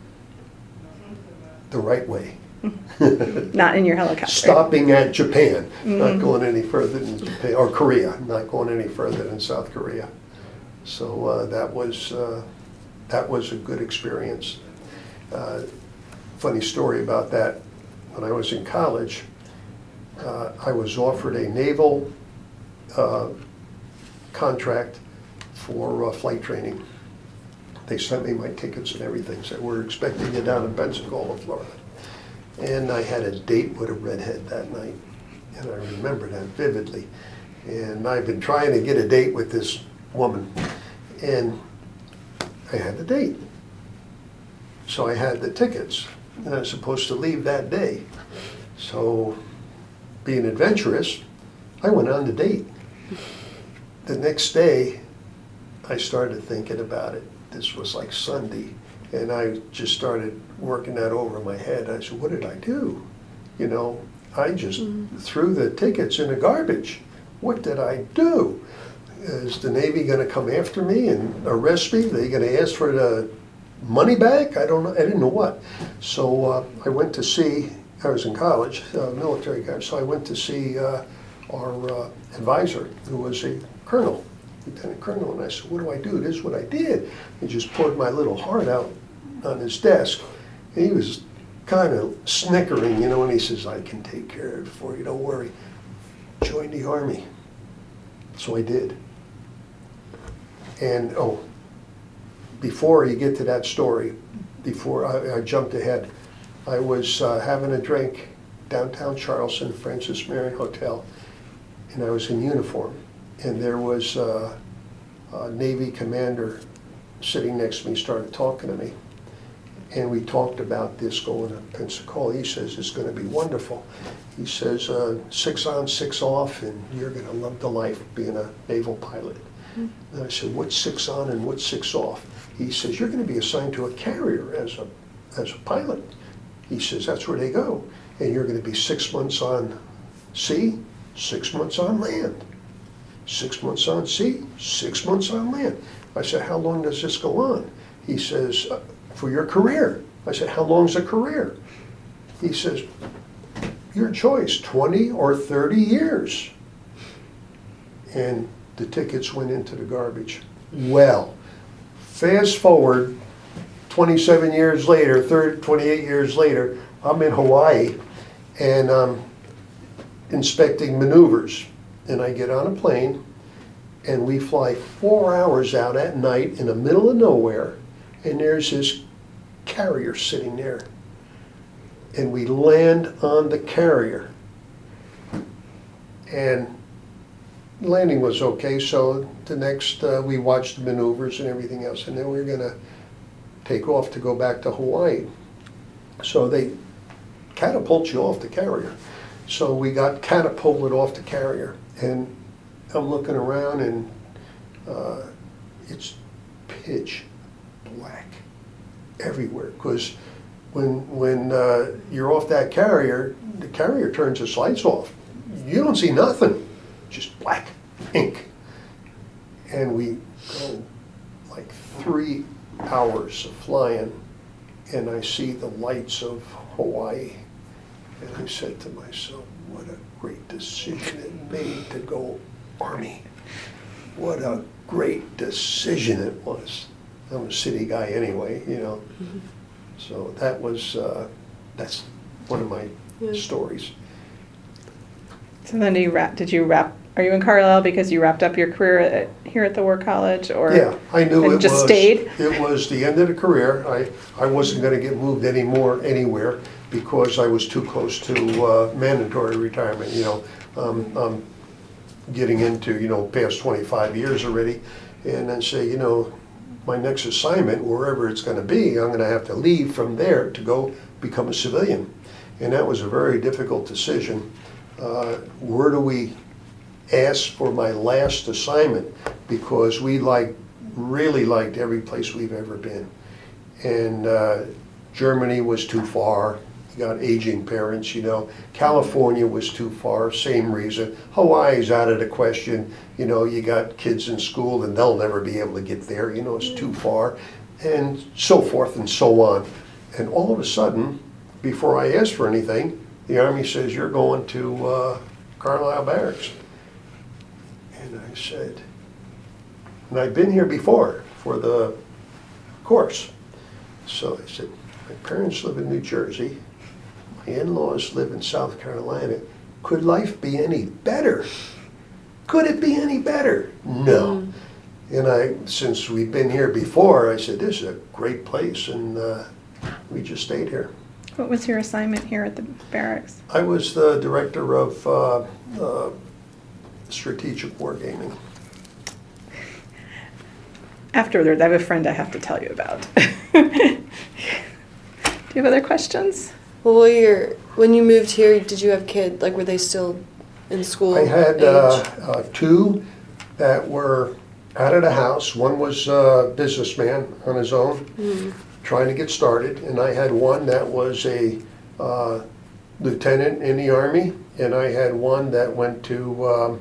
the right way. Not in your helicopter. Stopping at Japan, not going any further than Japan, or Korea, not going any further than South Korea. So that was a good experience. Funny story about that. When I was in college, I was offered a naval contract for flight training. They sent me my tickets and everything, said we're expecting you down in Pensacola, Florida. And I had a date with a redhead that night, and I remember that vividly. And I've been trying to get a date with this woman, and I had the date. So I had the tickets, and I was supposed to leave that day. So, being adventurous, I went on the date. The next day, I started thinking about it. This was like Sunday, and I just started working that over in my head. I said, what did I do? You know, I just threw the tickets in the garbage. What did I do? Is the Navy going to come after me and arrest me? Are they going to ask for the money back? I don't know. I didn't know what. So I went to sea, I was in college, military guy, so I went to see our advisor, who was a colonel, lieutenant colonel, and I said, what do I do? This is what I did. He just poured my little heart out on his desk. And he was kind of snickering, and he says, I can take care of it for you, don't worry. Join the Army. So I did. And, before you get to that story, before I jumped ahead, I was having a drink downtown Charleston, Francis Marion Hotel, and I was in uniform. And there was a Navy commander sitting next to me, started talking to me. And we talked about this going to Pensacola. He says, it's going to be wonderful. He says, 6 on, 6 off, and you're going to love the life being a naval pilot. Mm-hmm. And I said, what's 6 on and what's 6 off? He says, you're going to be assigned to a carrier as a pilot. He says, that's where they go. And you're going to be 6 months on sea, 6 months on land. 6 months on sea, 6 months on land. I said, how long does this go on? He says, for your career. I said, how long's a career? He says, your choice, 20 or 30 years. And the tickets went into the garbage. Well, fast forward 27 years later, 28 years later, I'm in Hawaii and I'm inspecting maneuvers. And I get on a plane and we fly 4 hours out at night in the middle of nowhere, and there's this carrier sitting there. And we land on the carrier. And landing was okay, so the next, we watched the maneuvers and everything else, and then we were gonna take off to go back to Hawaii. So they catapult you off the carrier. So we got catapulted off the carrier, and I'm looking around, and it's pitch black everywhere, because when you're off that carrier, the carrier turns its lights off. You don't see nothing, just black ink. And we go like 3 hours of flying, and I see the lights of Hawaii. And I said to myself, what a great decision it made to go Army. What a great decision it was. I'm a city guy anyway, Mm-hmm. So that was, that's one of my stories. So then are you in Carlisle because you wrapped up your career here at the War College, or? Yeah, I knew and it just was, stayed? It was the end of the career. I wasn't going to get moved anywhere because I was too close to mandatory retirement. I'm getting into past 25 years already, and then say my next assignment, wherever it's going to be, I'm going to have to leave from there to go become a civilian, and that was a very difficult decision. Where do we ask for my last assignment, because we really liked every place we've ever been. And Germany was too far. You got aging parents, California was too far, same reason. Hawaii's out of the question. You got kids in school and they'll never be able to get there, it's too far, and so forth and so on. And all of a sudden, before I asked for anything, the Army says, you're going to Carlisle Barracks. And I said, and I've been here before for the course. So I said, my parents live in New Jersey. My in-laws live in South Carolina. Could life be any better? Could it be any better? No. And since we've been here before, I said, this is a great place, and we just stayed here. What was your assignment here at the barracks? I was the director of strategic wargaming. Afterwards, I have a friend I have to tell you about. Do you have other questions? Well, when you moved here, did you have kids? Like, were they still in school? I had 2 that were out of the house. One was a businessman on his own, trying to get started, and I had one that was a lieutenant in the Army, and I had one that went to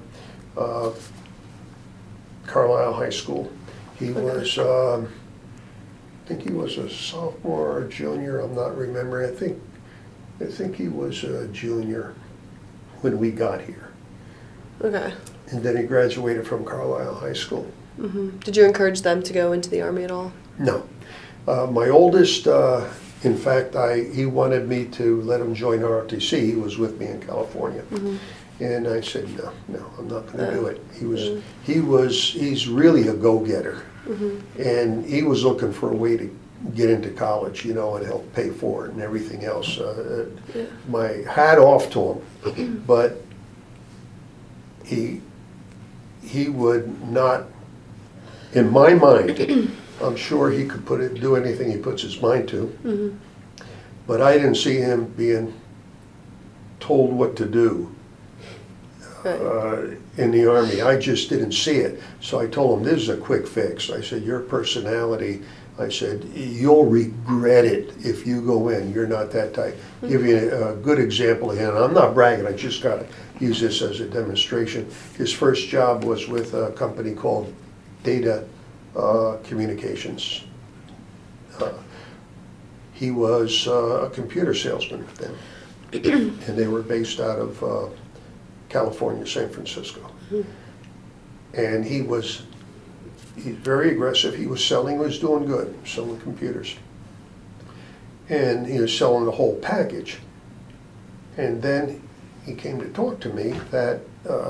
Carlisle High School. He was, I think he was a sophomore or junior, I'm not remembering. I think I think he was a junior when we got here. Okay. And then he graduated from Carlisle High School. Did you encourage them to go into the Army at all? No. My oldest, in fact, he wanted me to let him join ROTC. He was with me in California. And I said, no, I'm not going to do it. He's really a go-getter. And he was looking for a way to get into college, you know, and help pay for it and everything else. My hat off to him. But he would not, in my mind, I'm sure he could do anything he puts his mind to. But I didn't see him being told what to do in the Army. I just didn't see it. So I told him, this is a quick fix. I said, your personality, I said, you'll regret it if you go in. You're not that type. Give you a good example again. I'm not bragging. I just got to use this as a demonstration. His first job was with a company called Data Communications. He was a computer salesman with them. And they were based out of California, San Francisco. And he's very aggressive. He was doing good, selling computers. And he was selling the whole package. And then he came to talk to me that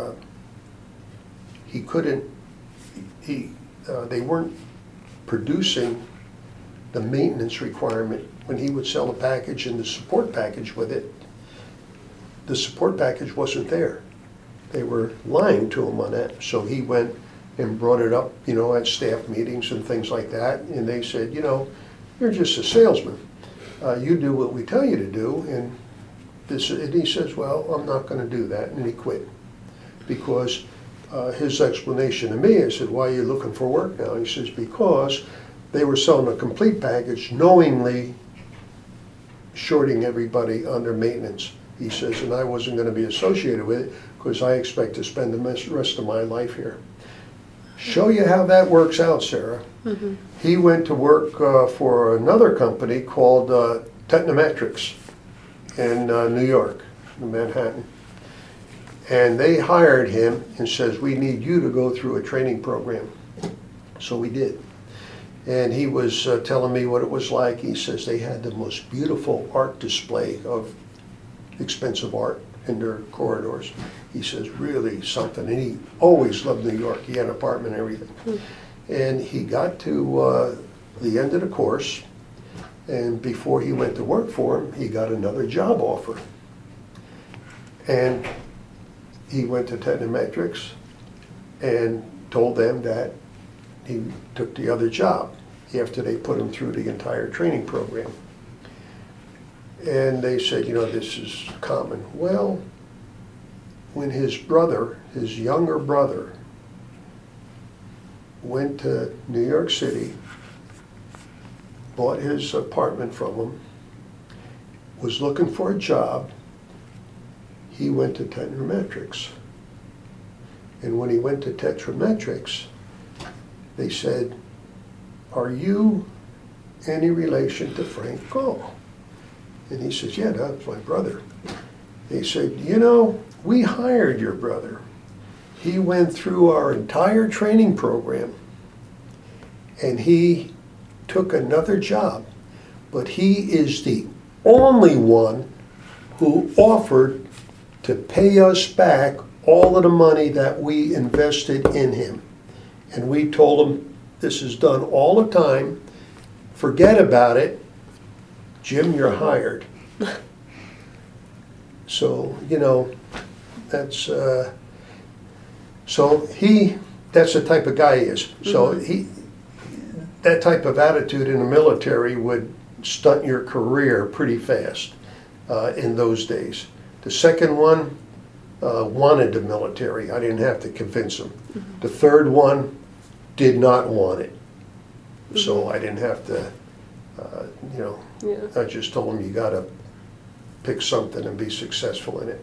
they weren't producing the maintenance requirement when he would sell a package and the support package with it. The support package wasn't there. They were lying to him on that. So he went and brought it up, you know, at staff meetings and things like that. And they said, you know, you're just a salesman. You do what we tell you to do. And he says, well, I'm not going to do that. And he quit. Because his explanation to me, I said, why are you looking for work now? He says, because they were selling a complete package, knowingly shorting everybody on their maintenance. He says, and I wasn't going to be associated with it because I expect to spend the rest of my life here. Show you how that works out, Sarah. He went to work for another company called Technometrics in New York, in Manhattan. And they hired him and says, we need you to go through a training program. So we did. And he was telling me what it was like. He says they had the most beautiful art display of expensive art in their corridors. He says, really something. And he always loved New York. He had an apartment and everything. And he got to the end of the course, and before he went to work for him, he got another job offer. And he went to Technometrics and told them that he took the other job after they put him through the entire training program. And they said, you know, this is common. Well, when his brother, his younger brother, went to New York City, bought his apartment from him, was looking for a job, he went to Technometrics. And when he went to Technometrics, they said, are you any relation to Frank Gall? And he says, yeah, that's my brother. They said, you know, we hired your brother. He went through our entire training program and he took another job, but he is the only one who offered to pay us back all of the money that we invested in him. And we told him, this is done all the time. Forget about it. Jim, you're hired. So, you know, that's that's the type of guy he is. So that type of attitude in the military would stunt your career pretty fast in those days. The second one wanted the military. I didn't have to convince him. The third one did not want it. So I didn't have to, I just told him you got to pick something and be successful in it.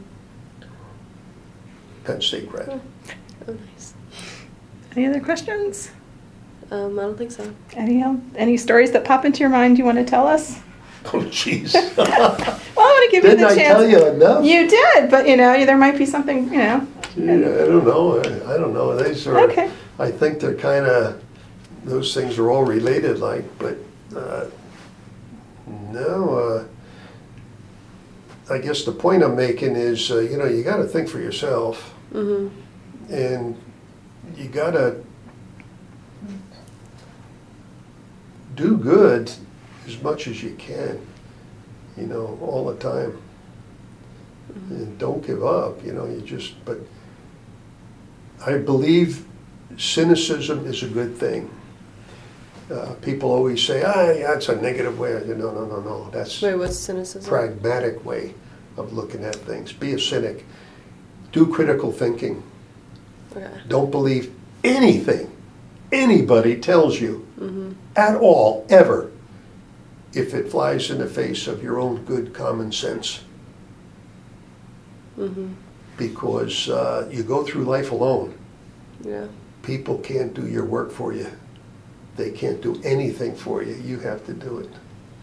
Penn State grad. Oh, nice. Any other questions? I don't think so. Any stories that pop into your mind you want to tell us? Oh, jeez. Well, to give you Didn't the I chance. tell you enough? You did, but there might be something, Yeah, I don't know. I don't know. They sort of, Okay. I think they're kind of, those things are all related, like, but no. I guess the point I'm making is, you got to think for yourself, and you got to do good as much as you can, all the time. And don't give up, but I believe cynicism is a good thing. People always say, that's a negative way. No. That's Wait, what's cynicism? pragmatic way of looking at things. Be a cynic. Do critical thinking. Okay. Don't believe anything anybody tells you at all, ever, if it flies in the face of your own good common sense. Because you go through life alone. Yeah. People can't do your work for you. They can't do anything for you. You have to do it.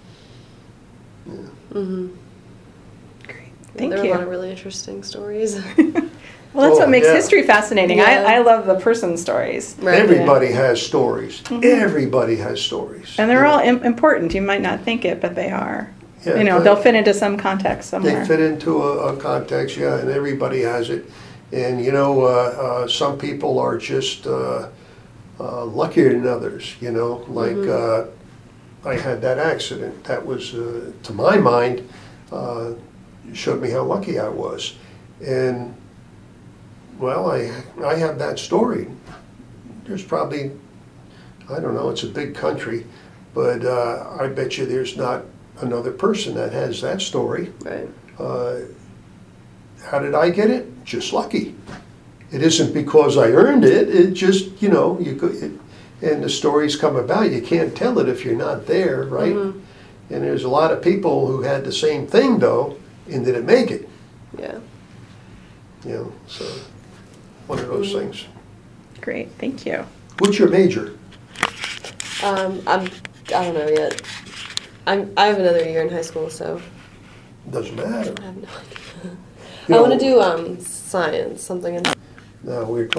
Yeah. Great. Thank There are a lot you. of really interesting stories. Well, that's Oh, what makes yeah. history fascinating. Yeah. I love the person stories. Right. Everybody has stories. Everybody has stories. And they're all important. You might not think it, but they are. Yeah, They'll fit into some context They somewhere. fit into a context, yeah, and everybody has it. And some people are just luckier than others. Like I had that accident. That was, to my mind, showed me how lucky I was. And well, I have that story. There's probably, I don't know, it's a big country, but I bet you there's not another person that has that story. Right. How did I get it? Just lucky. It isn't because I earned it. It just, and the stories come about. You can't tell it if you're not there, right? And there's a lot of people who had the same thing though, and didn't make it. Yeah. So one of those things. Great. Thank you. What's your major? I don't know yet. I have another year in high school, so Doesn't matter. I have no idea. You I want to know- do science, something in Now, we're